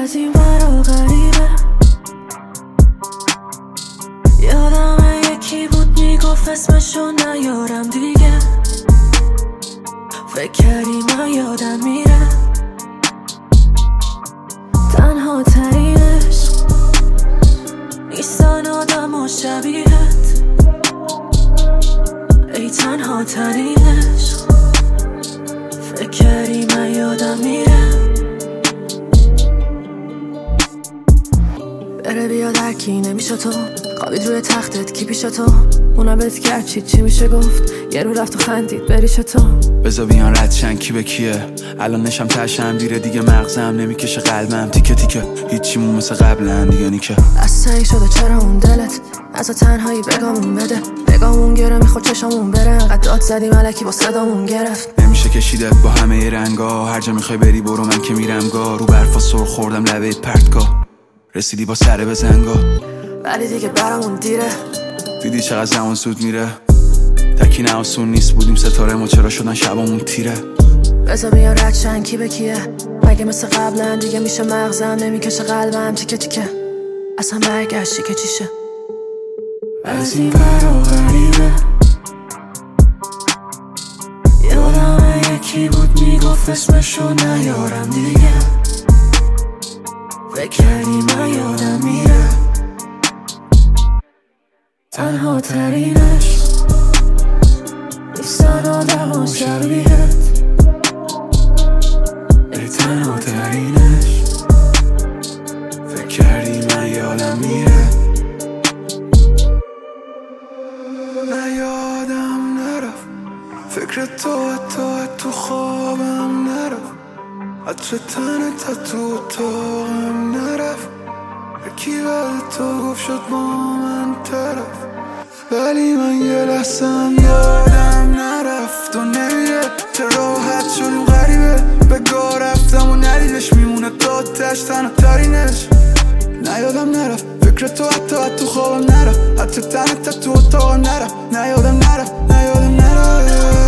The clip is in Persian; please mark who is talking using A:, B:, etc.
A: از این ورا غریبه. یادم یکی بود میگفت اسمشو نیارم دیگه. فکر کردی من یادم میره. تنها ترینش نیستن آدم و شبیهت. ای تنها ترینش فکر کردی من یادم میره. بره بیاد هرکی نمیشه تو. خوابید روی تختت کی پیش تو. اونم بهت کرد چی میشه گفت. یه رو رفت و خندید بریش تو.
B: بذار بیان ردشن کی به کیه. الان نشم تشم دیره دیگه مغزم نمیکشه قلبم تیکه تیکه. هیچیمون مثل قبلا دیگه نیکه.
A: از سعی شده چرا اون دلت از تنهایی بگامون بده. بگامون گره میخورد چشامون بره. انقدر داد زدیم الکی با صدامون گرفت.
B: نمیشه کشیدت با همه رنگا. هر جا میخوای بری برو من که میرم گا. رو برفا سر خوردم لبه پرتگاه. رسیدی با سر بزنگا
A: ولی دیگه برامون دیره.
B: دیدی چقدر زمان زود میره. تکی نه آسون نیست بودیم ستاره ما چرا شدن شبامون تیره.
A: بذار بیان ردشن کی به کیه. مگه مثل قبلا دیگه میشه مغزم نمیکشه قلبم تیکه تیکه. اصلا برگشتی که چیشه. از این ورا غریبه. یادم یکی بود میگفت اسمشو نیارم دیگه. فکر کردی من یادم میره. تنها ترینش نیستن آدم و شبیهت.
B: ای تنها ترینش فکر کردی من یادم میره. نه یادم نرفت فکر تو خوابم نرفت. عطر تنت تو اتاقم نرفت. یکی بعد تو گفت شد با من طرف. ولی من یه لحظم یادم نرفت و نمیره. چه راحت شدیم غریبه. بگاه رفتم و ندیدش میمونه تا تش تنها ترینش. نه یادم نرفت فکر تو حتی تو خوابم نرفت. عطر تنت تو اتاقم نرفت. نه یادم نرفت